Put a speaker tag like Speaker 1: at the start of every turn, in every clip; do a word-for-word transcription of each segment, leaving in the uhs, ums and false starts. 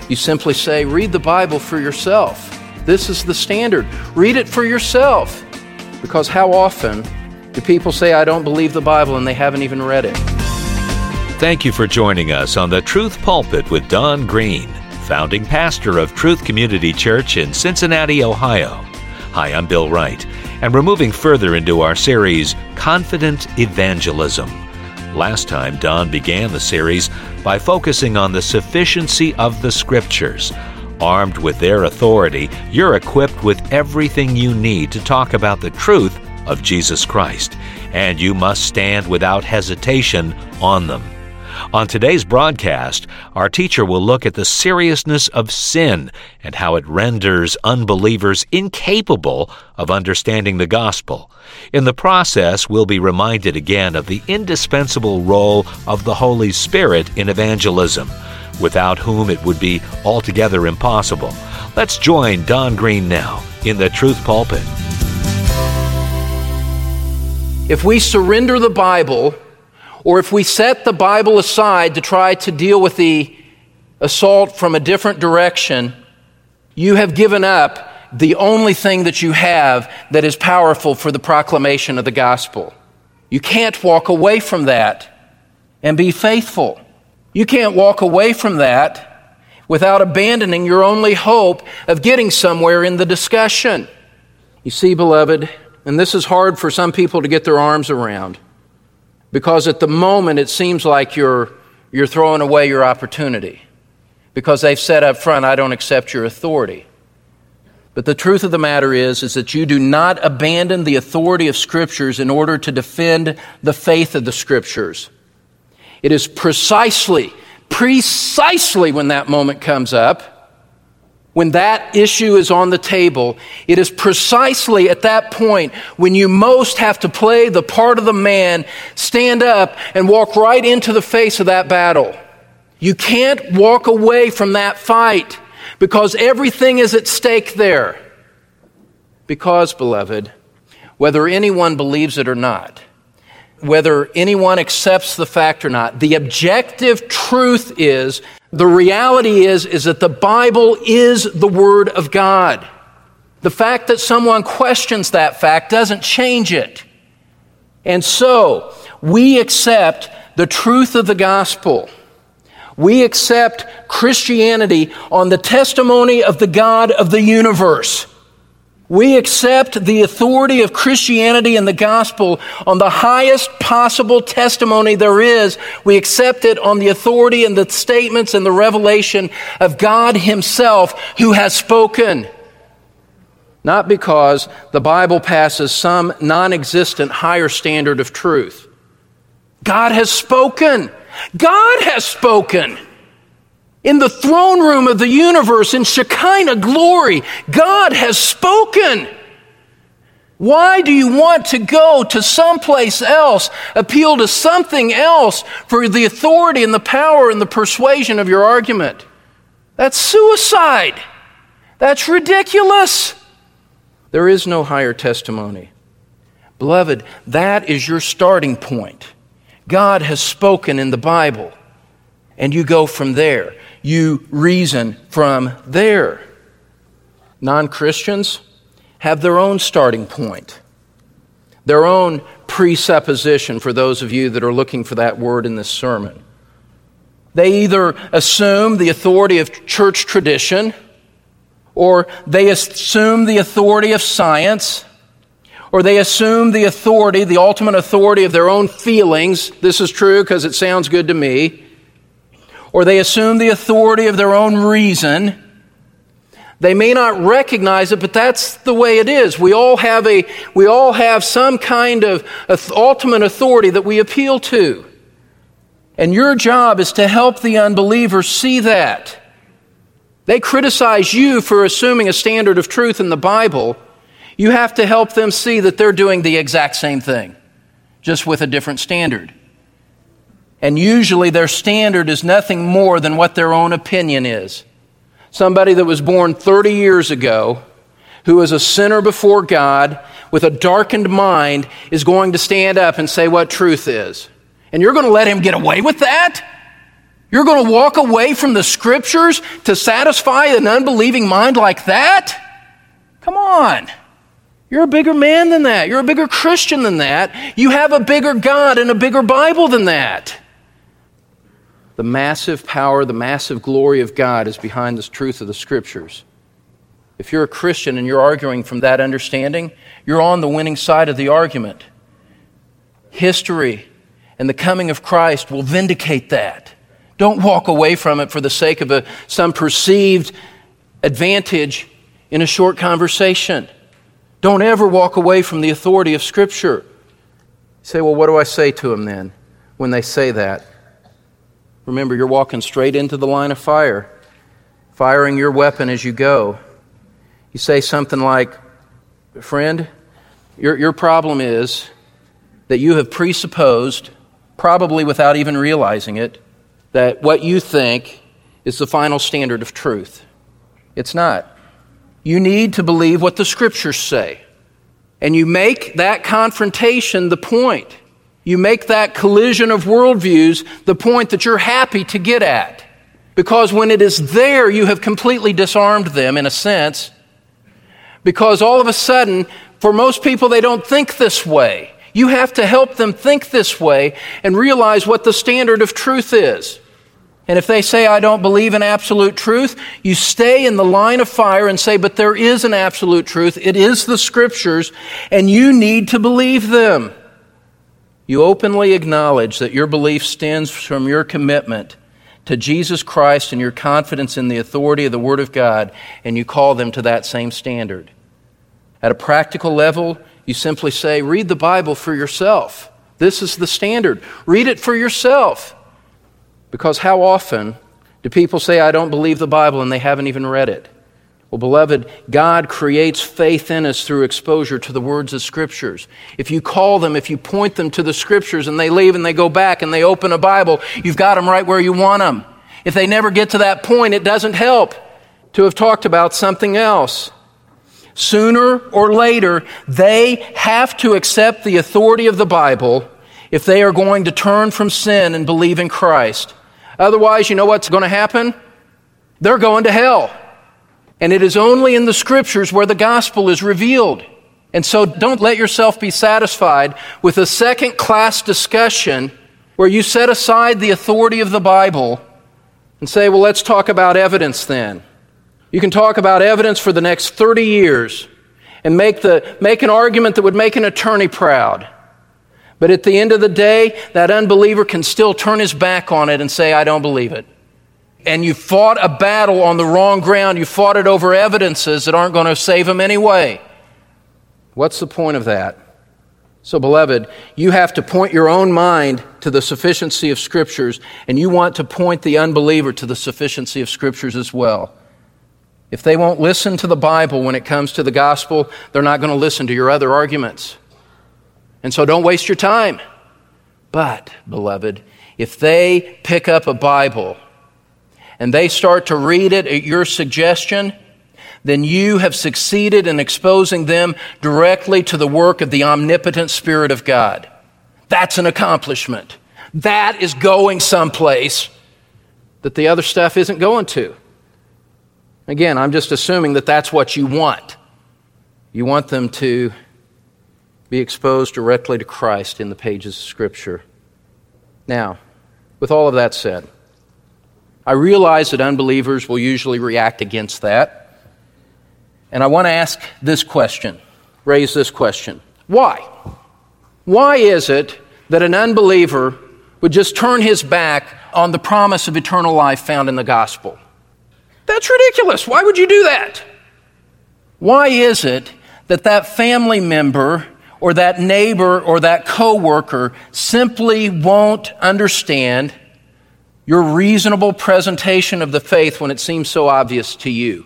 Speaker 1: You simply say, read the Bible for yourself. This is the standard. Read it for yourself. Because how often do people say, I don't believe the Bible, and they haven't even read it?
Speaker 2: Thank you for joining us on the Truth Pulpit with Don Green, founding pastor of Truth Community Church in Cincinnati, Ohio. Hi, I'm Bill Wright, and we're moving further into our series, Confident Evangelism. Last time, Don began the series by focusing on the sufficiency of the Scriptures. Armed with their authority, you're equipped with everything you need to talk about the truth of Jesus Christ, and you must stand without hesitation on them. On today's broadcast, our teacher will look at the seriousness of sin and how it renders unbelievers incapable of understanding the gospel. In the process, we'll be reminded again of the indispensable role of the Holy Spirit in evangelism, without whom it would be altogether impossible. Let's join Don Green now in the Truth Pulpit.
Speaker 1: If we surrender the Bible, or if we set the Bible aside to try to deal with the assault from a different direction, you have given up the only thing that you have that is powerful for the proclamation of the gospel. You can't walk away from that and be faithful. You can't walk away from that without abandoning your only hope of getting somewhere in the discussion. You see, beloved, and this is hard for some people to get their arms around, because at the moment it seems like you're you're throwing away your opportunity, because they've said up front, I don't accept your authority. But the truth of the matter is, is that you do not abandon the authority of Scriptures in order to defend the faith of the Scriptures. It is precisely, precisely when that moment comes up, when that issue is on the table, it is precisely at that point when you most have to play the part of the man, stand up and walk right into the face of that battle. You can't walk away from that fight because everything is at stake there. Because, beloved, whether anyone believes it or not, whether anyone accepts the fact or not, the objective truth is, the reality is, is that the Bible is the Word of God. The fact that someone questions that fact doesn't change it. And so, we accept the truth of the gospel. We accept Christianity on the testimony of the God of the universe. We accept the authority of Christianity and the gospel on the highest possible testimony there is. We accept it on the authority and the statements and the revelation of God Himself, who has spoken. Not because the Bible passes some non-existent higher standard of truth. God has spoken. God has spoken. In the throne room of the universe, in Shekinah glory, God has spoken. Why do you want to go to someplace else, appeal to something else for the authority and the power and the persuasion of your argument? That's suicide. That's ridiculous. There is no higher testimony. Beloved, that is your starting point. God has spoken in the Bible, and you go from there. You reason from there. Non-Christians have their own starting point, their own presupposition, for those of you that are looking for that word in this sermon. They either assume the authority of church tradition, or they assume the authority of science, or they assume the authority, the ultimate authority of their own feelings. This is true because it sounds good to me. Or they assume the authority of their own reason. They may not recognize it, but that's the way it is. We all have a, we all have some kind of ultimate authority that we appeal to. And your job is to help the unbeliever see that. They criticize you for assuming a standard of truth in the Bible. You have to help them see that they're doing the exact same thing, just with a different standard. And usually their standard is nothing more than what their own opinion is. Somebody that was born thirty years ago, who is a sinner before God, with a darkened mind, is going to stand up and say what truth is. And you're going to let him get away with that? You're going to walk away from the Scriptures to satisfy an unbelieving mind like that? Come on. You're a bigger man than that. You're a bigger Christian than that. You have a bigger God and a bigger Bible than that. The massive power, the massive glory of God is behind this truth of the Scriptures. If you're a Christian and you're arguing from that understanding, you're on the winning side of the argument. History and the coming of Christ will vindicate that. Don't walk away from it for the sake of a, some perceived advantage in a short conversation. Don't ever walk away from the authority of Scripture. You say, well, what do I say to them then when they say that? Remember, you're walking straight into the line of fire, firing your weapon as you go. You say something like, friend, your, your problem is that you have presupposed, probably without even realizing it, that what you think is the final standard of truth. It's not. You need to believe what the Scriptures say. And you make that confrontation the point. You make that collision of worldviews the point that you're happy to get at. Because when it is there, you have completely disarmed them in a sense. Because all of a sudden, for most people, they don't think this way. You have to help them think this way and realize what the standard of truth is. And if they say, I don't believe in absolute truth, you stay in the line of fire and say, but there is an absolute truth. It is the Scriptures, and you need to believe them. You openly acknowledge that your belief stems from your commitment to Jesus Christ and your confidence in the authority of the Word of God, and you call them to that same standard. At a practical level, you simply say, read the Bible for yourself. This is the standard. Read it for yourself. Because how often do people say, I don't believe the Bible, and they haven't even read it? Well, beloved, God creates faith in us through exposure to the words of Scriptures. If you call them, if you point them to the Scriptures, and they leave and they go back and they open a Bible, you've got them right where you want them. If they never get to that point, it doesn't help to have talked about something else. Sooner or later, they have to accept the authority of the Bible if they are going to turn from sin and believe in Christ. Otherwise, you know what's going to happen? They're going to hell. And it is only in the Scriptures where the gospel is revealed. And so don't let yourself be satisfied with a second-class discussion where you set aside the authority of the Bible and say, well, let's talk about evidence then. You can talk about evidence for the next thirty years and make the make an argument that would make an attorney proud. But at the end of the day, that unbeliever can still turn his back on it and say, I don't believe it. And you fought a battle on the wrong ground. You fought it over evidences that aren't going to save him anyway. What's the point of that? So, beloved, you have to point your own mind to the sufficiency of Scriptures, and you want to point the unbeliever to the sufficiency of Scriptures as well. If they won't listen to the Bible when it comes to the gospel, they're not going to listen to your other arguments. And so don't waste your time. But, beloved, if they pick up a Bible and they start to read it at your suggestion, then you have succeeded in exposing them directly to the work of the omnipotent Spirit of God. That's an accomplishment. That is going someplace that the other stuff isn't going to. Again, I'm just assuming that that's what you want. You want them to be exposed directly to Christ in the pages of Scripture. Now, with all of that said, I realize that unbelievers will usually react against that. And I want to ask this question, raise this question. Why? Why is it that an unbeliever would just turn his back on the promise of eternal life found in the gospel? That's ridiculous. Why would you do that? Why is it that that family member or that neighbor or that coworker simply won't understand your reasonable presentation of the faith when it seems so obvious to you?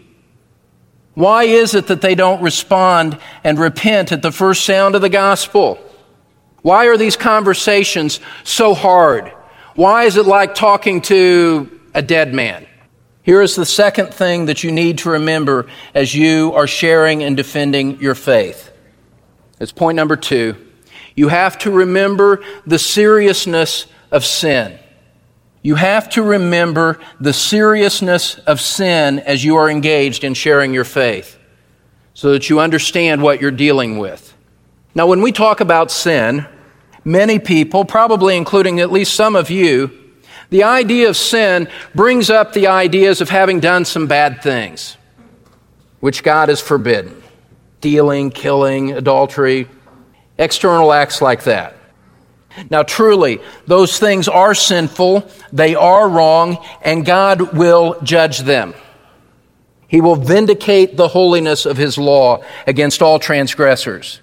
Speaker 1: Why is it that they don't respond and repent at the first sound of the gospel? Why are these conversations so hard? Why is it like talking to a dead man? Here is the second thing that you need to remember as you are sharing and defending your faith. It's point number two. You have to remember the seriousness of sin. You have to remember the seriousness of sin as you are engaged in sharing your faith so that you understand what you're dealing with. Now, when we talk about sin, many people, probably including at least some of you, the idea of sin brings up the ideas of having done some bad things, which God has forbidden. Stealing, killing, adultery, external acts like that. Now, truly, those things are sinful, they are wrong, and God will judge them. He will vindicate the holiness of His law against all transgressors.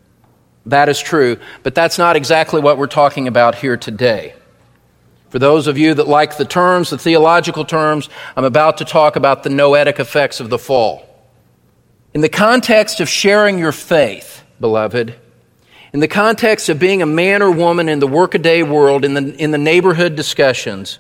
Speaker 1: That is true, but that's not exactly what we're talking about here today. For those of you that like the terms, the theological terms, I'm about to talk about the noetic effects of the fall. In the context of sharing your faith, beloved, in the context of being a man or woman in the workaday world, in the, in the neighborhood discussions,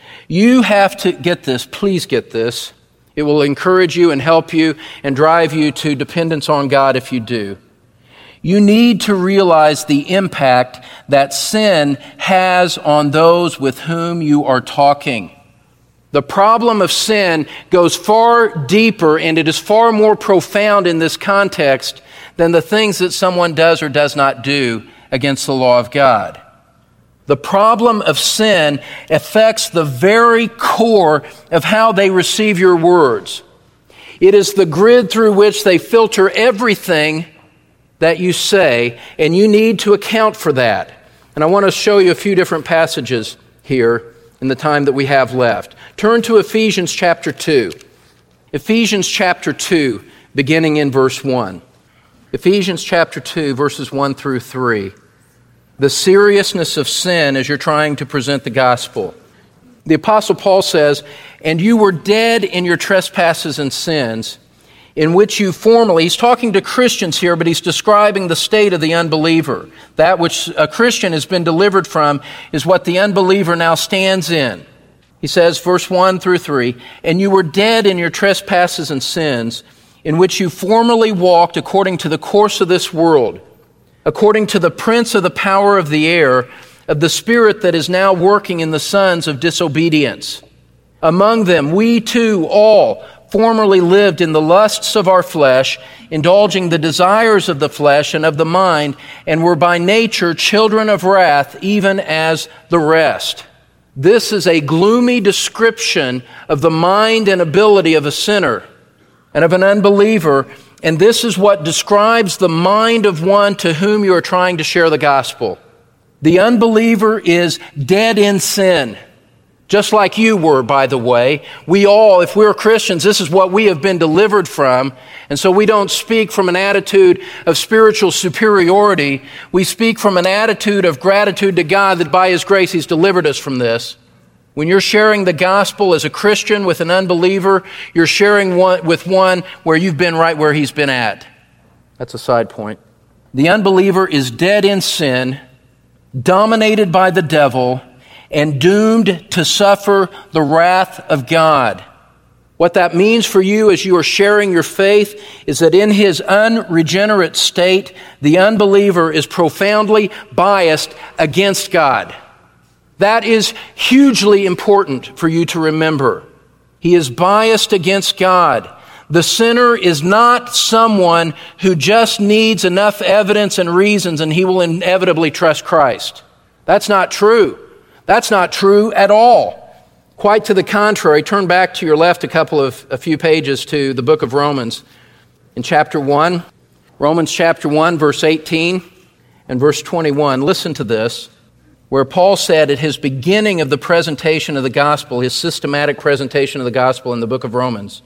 Speaker 1: you have to get this, please get this. It will encourage you and help you and drive you to dependence on God if you do. You need to realize the impact that sin has on those with whom you are talking. The problem of sin goes far deeper and it is far more profound in this context than the things that someone does or does not do against the law of God. The problem of sin affects the very core of how they receive your words. It is the grid through which they filter everything that you say, and you need to account for that. And I want to show you a few different passages here in the time that we have left. Turn to Ephesians chapter two. Ephesians chapter two, beginning in verse one. Ephesians chapter two, verses one through three. The seriousness of sin as you're trying to present the gospel. The Apostle Paul says, "And you were dead in your trespasses and sins, in which you formerly," he's talking to Christians here, but he's describing the state of the unbeliever. That which a Christian has been delivered from is what the unbeliever now stands in. He says, verse one through three, "And you were dead in your trespasses and sins, in which you formerly walked according to the course of this world, according to the prince of the power of the air, of the spirit that is now working in the sons of disobedience. Among them, we too all formerly lived in the lusts of our flesh, indulging the desires of the flesh and of the mind, and were by nature children of wrath, even as the rest." This is a gloomy description of the mind and ability of a sinner and of an unbeliever, and this is what describes the mind of one to whom you are trying to share the gospel. The unbeliever is dead in sin. Just like you were, by the way. We all, if we're Christians, this is what we have been delivered from. And so we don't speak from an attitude of spiritual superiority. We speak from an attitude of gratitude to God that by His grace He's delivered us from this. When you're sharing the gospel as a Christian with an unbeliever, you're sharing one, with one where you've been right where he's been at. That's a side point. The unbeliever is dead in sin, dominated by the devil, and doomed to suffer the wrath of God. What that means for you as you are sharing your faith is that in his unregenerate state, the unbeliever is profoundly biased against God. That is hugely important for you to remember. He is biased against God. The sinner is not someone who just needs enough evidence and reasons and he will inevitably trust Christ. That's not true. That's not true at all. Quite to the contrary. Turn back to your left a couple of, a few pages to the book of Romans. In chapter one, Romans chapter one, verse eighteen and verse twenty-one. Listen to this, where Paul said at his beginning of the presentation of the gospel, his systematic presentation of the gospel in the book of Romans,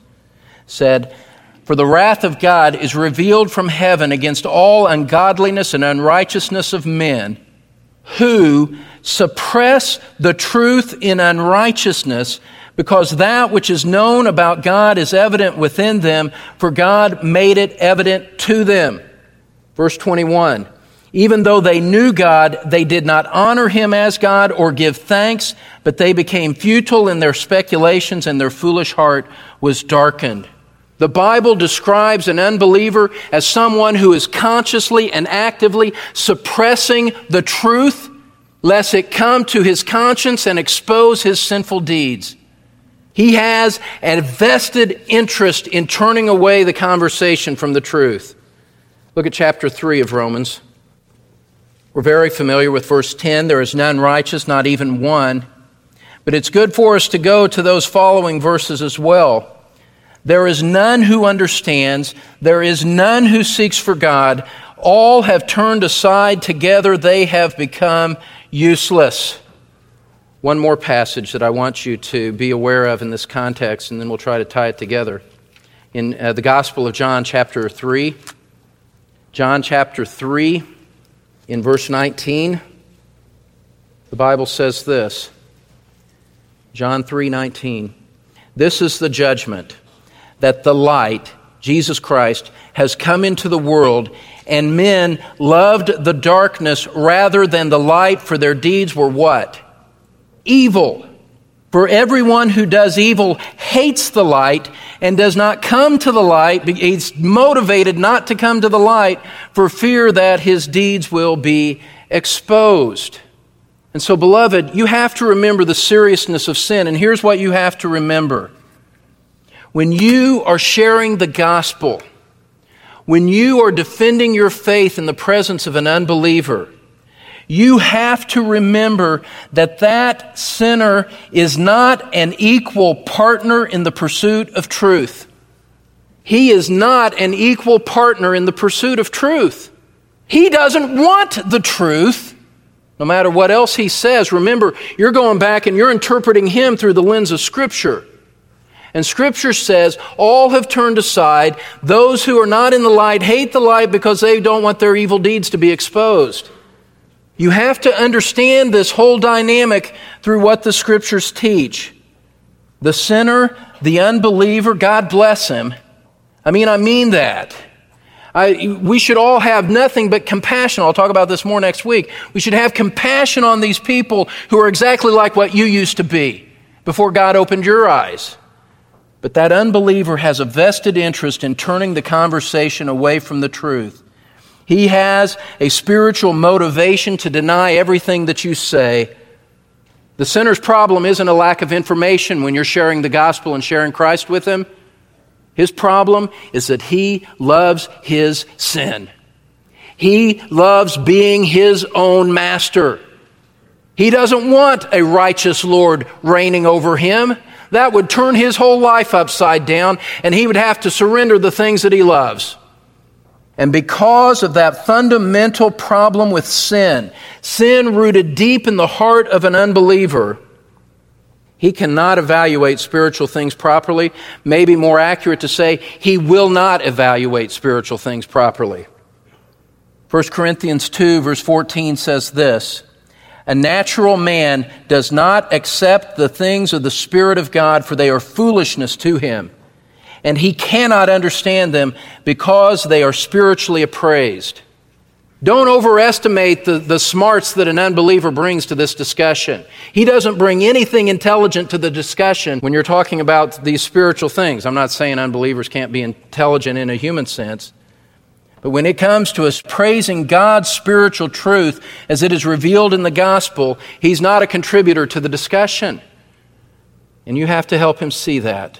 Speaker 1: said, "For the wrath of God is revealed from heaven against all ungodliness and unrighteousness of men, who suppress the truth in unrighteousness, because that which is known about God is evident within them, for God made it evident to them." Verse twenty-one, "Even though they knew God, they did not honor Him as God or give thanks, but they became futile in their speculations, and their foolish heart was darkened." The Bible describes an unbeliever as someone who is consciously and actively suppressing the truth lest it come to his conscience and expose his sinful deeds. He has a vested interest in turning away the conversation from the truth. Look at chapter three of Romans. We're very familiar with verse ten. There is none righteous, not even one. But it's good for us to go to those following verses as well. There is none who understands. There is none who seeks for God. All have turned aside. Together they have become useless. One more passage that I want you to be aware of in this context, and then we'll try to tie it together. In uh, the Gospel of John, chapter three. John, chapter three, in verse nineteen, the Bible says this. John three nineteen. This is the judgment, that the light, Jesus Christ, has come into the world, and men loved the darkness rather than the light, for their deeds were what? Evil. For everyone who does evil hates the light and does not come to the light. He's motivated not to come to the light for fear that his deeds will be exposed. And so, beloved, you have to remember the seriousness of sin. And here's what you have to remember. When you are sharing the gospel, when you are defending your faith in the presence of an unbeliever, you have to remember that that sinner is not an equal partner in the pursuit of truth. He is not an equal partner in the pursuit of truth. He doesn't want the truth, no matter what else he says. Remember, you're going back and you're interpreting him through the lens of Scripture. And Scripture says, all have turned aside. Those who are not in the light hate the light because they don't want their evil deeds to be exposed. You have to understand this whole dynamic through what the Scriptures teach. The sinner, the unbeliever, God bless him. I mean, I mean that. I, we should all have nothing but compassion. I'll talk about this more next week. We should have compassion on these people who are exactly like what you used to be before God opened your eyes. But that unbeliever has a vested interest in turning the conversation away from the truth. He has a spiritual motivation to deny everything that you say. The sinner's problem isn't a lack of information when you're sharing the gospel and sharing Christ with him. His problem is that he loves his sin. He loves being his own master. He doesn't want a righteous Lord reigning over him. That would turn his whole life upside down, and he would have to surrender the things that he loves. And because of that fundamental problem with sin, sin rooted deep in the heart of an unbeliever, he cannot evaluate spiritual things properly. Maybe more accurate to say, he will not evaluate spiritual things properly. First Corinthians two, verse fourteen says this, a natural man does not accept the things of the Spirit of God, for they are foolishness to him. And he cannot understand them because they are spiritually appraised. Don't overestimate the, the smarts that an unbeliever brings to this discussion. He doesn't bring anything intelligent to the discussion when you're talking about these spiritual things. I'm not saying unbelievers can't be intelligent in a human sense. But when it comes to us praising God's spiritual truth as it is revealed in the gospel, he's not a contributor to the discussion. And you have to help him see that.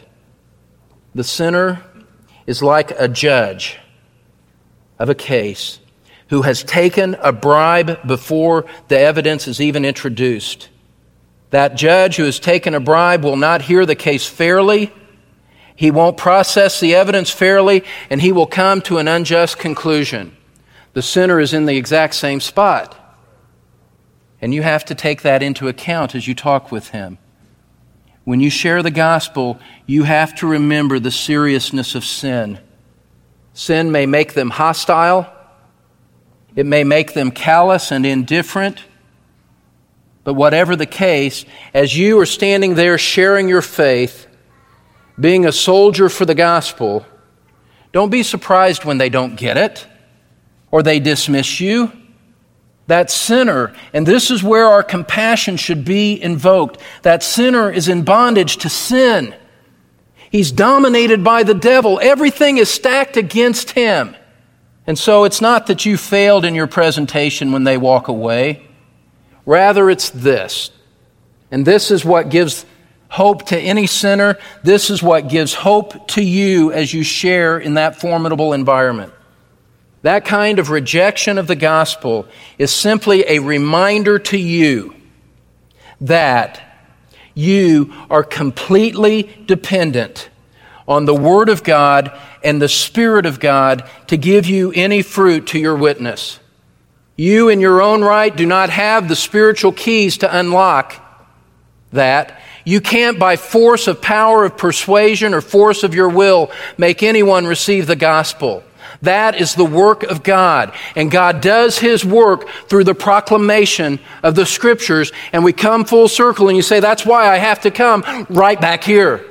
Speaker 1: The sinner is like a judge of a case who has taken a bribe before the evidence is even introduced. That judge who has taken a bribe will not hear the case fairly. He won't process the evidence fairly, and he will come to an unjust conclusion. The sinner is in the exact same spot. And you have to take that into account as you talk with him. When you share the gospel, you have to remember the seriousness of sin. Sin may make them hostile. It may make them callous and indifferent. But whatever the case, as you are standing there sharing your faith, being a soldier for the gospel, don't be surprised when they don't get it or they dismiss you. That sinner, and this is where our compassion should be invoked, that sinner is in bondage to sin. He's dominated by the devil. Everything is stacked against him. And so it's not that you failed in your presentation when they walk away, Rather, it's this. And this is what gives hope to any sinner. This is what gives hope to you as you share in that formidable environment. That kind of rejection of the gospel is simply a reminder to you that you are completely dependent on the Word of God and the Spirit of God to give you any fruit to your witness. You in your own right do not have the spiritual keys to unlock that. You can't, by force of power of persuasion or force of your will, make anyone receive the gospel. That is the work of God. And God does His work through the proclamation of the Scriptures. And we come full circle and you say, that's why I have to come right back here.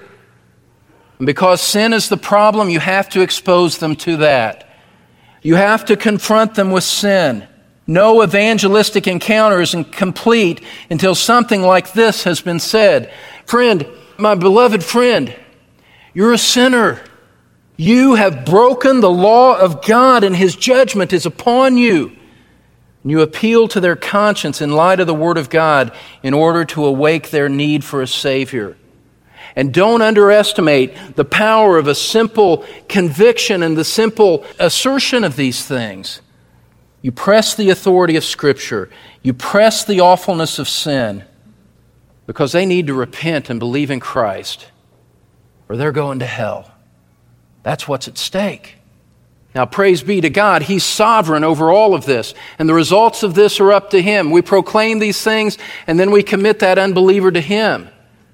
Speaker 1: And because sin is the problem, you have to expose them to that. You have to confront them with sin. No evangelistic encounter is complete until something like this has been said. Friend, my beloved friend, you're a sinner. You have broken the law of God and His judgment is upon you. And you appeal to their conscience in light of the Word of God in order to awake their need for a Savior. And don't underestimate the power of a simple conviction and the simple assertion of these things. You press the authority of Scripture. You press the awfulness of sin because they need to repent and believe in Christ or they're going to hell. That's what's at stake. Now, praise be to God. He's sovereign over all of this, and the results of this are up to Him. We proclaim these things, and then we commit that unbeliever to Him.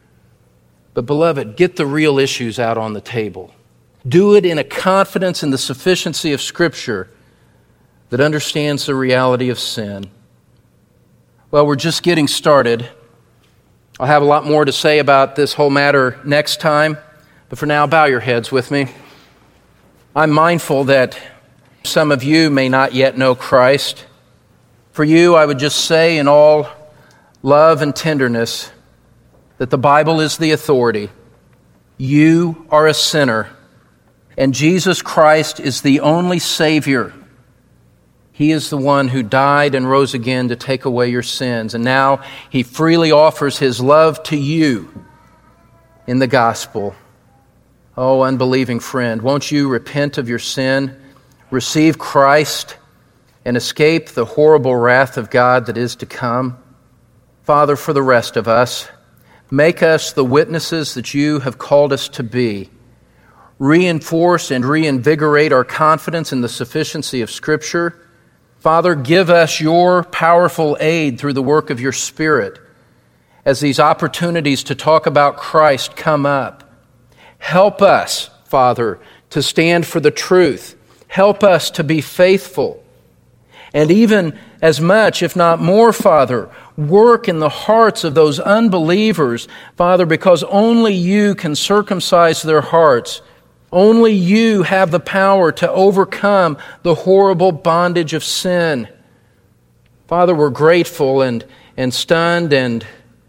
Speaker 1: But, beloved, get the real issues out on the table. Do it in a confidence in the sufficiency of Scripture that understands the reality of sin. Well, we're just getting started. I'll have a lot more to say about this whole matter next time, but for now, bow your heads with me. I'm mindful that some of you may not yet know Christ. For you, I would just say in all love and tenderness that the Bible is the authority. You are a sinner, and Jesus Christ is the only Savior. He is the one who died and rose again to take away your sins, and now He freely offers His love to you in the gospel. Oh, unbelieving friend, won't you repent of your sin, receive Christ, and escape the horrible wrath of God that is to come? Father, for the rest of us, make us the witnesses that you have called us to be. Reinforce and reinvigorate our confidence in the sufficiency of Scripture. Father, give us your powerful aid through the work of your Spirit as these opportunities to talk about Christ come up. Help us, Father, to stand for the truth. Help us to be faithful. And even as much, if not more, Father, work in the hearts of those unbelievers, Father, because only you can circumcise their hearts. Only you have the power to overcome the horrible bondage of sin. Father, we're grateful and, and stunned and,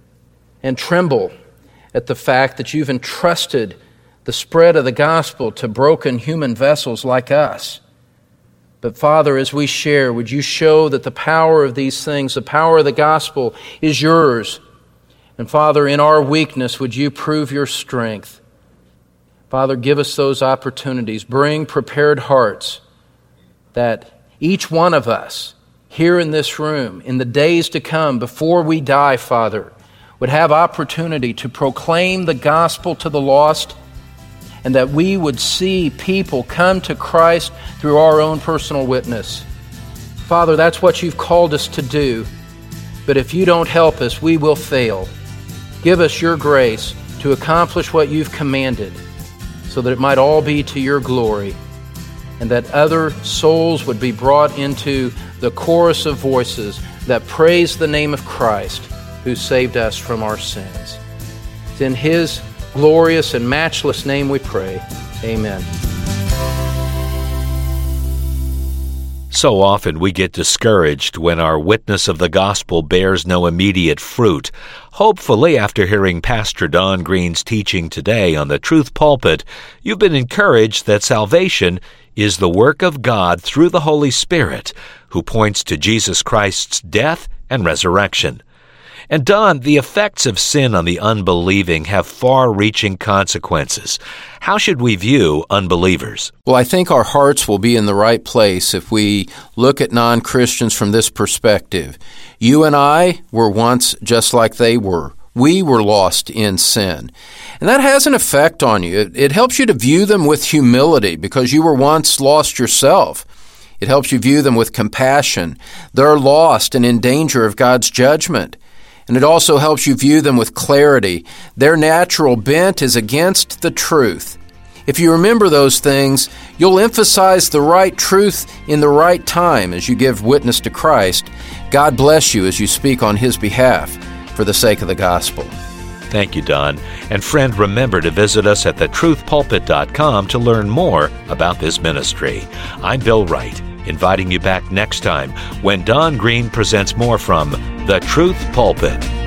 Speaker 1: and tremble at the fact that you've entrusted the spread of the gospel to broken human vessels like us. But Father, as we share, would you show that the power of these things, the power of the gospel, is yours? And Father, in our weakness, would you prove your strength? Father, give us those opportunities. Bring prepared hearts that each one of us here in this room, in the days to come, before we die, Father, would have opportunity to proclaim the gospel to the lost, and that we would see people come to Christ through our own personal witness. Father, that's what you've called us to do. But if you don't help us, we will fail. Give us your grace to accomplish what you've commanded, so that it might all be to your glory, and that other souls would be brought into the chorus of voices that praise the name of Christ, who saved us from our sins. It's in His glorious and matchless name we pray. Amen.
Speaker 2: So often we get discouraged when our witness of the gospel bears no immediate fruit. Hopefully, after hearing Pastor Don Green's teaching today on the Truth Pulpit, you've been encouraged that salvation is the work of God through the Holy Spirit, who points to Jesus Christ's death and resurrection. And Don, the effects of sin on the unbelieving have far-reaching consequences. How should we view unbelievers?
Speaker 1: Well, I think our hearts will be in the right place if we look at non-Christians from this perspective. You and I were once just like they were. We were lost in sin. And that has an effect on you. It, it helps you to view them with humility because you were once lost yourself. It helps you view them with compassion. They're lost and in danger of God's judgment. And it also helps you view them with clarity. Their natural bent is against the truth. If you remember those things, you'll emphasize the right truth in the right time as you give witness to Christ. God bless you as you speak on His behalf for the sake of the gospel.
Speaker 2: Thank you, Don. And friend, remember to visit us at the truth pulpit dot com to learn more about this ministry. I'm Bill Wright, inviting you back next time when Don Green presents more from The Truth Pulpit.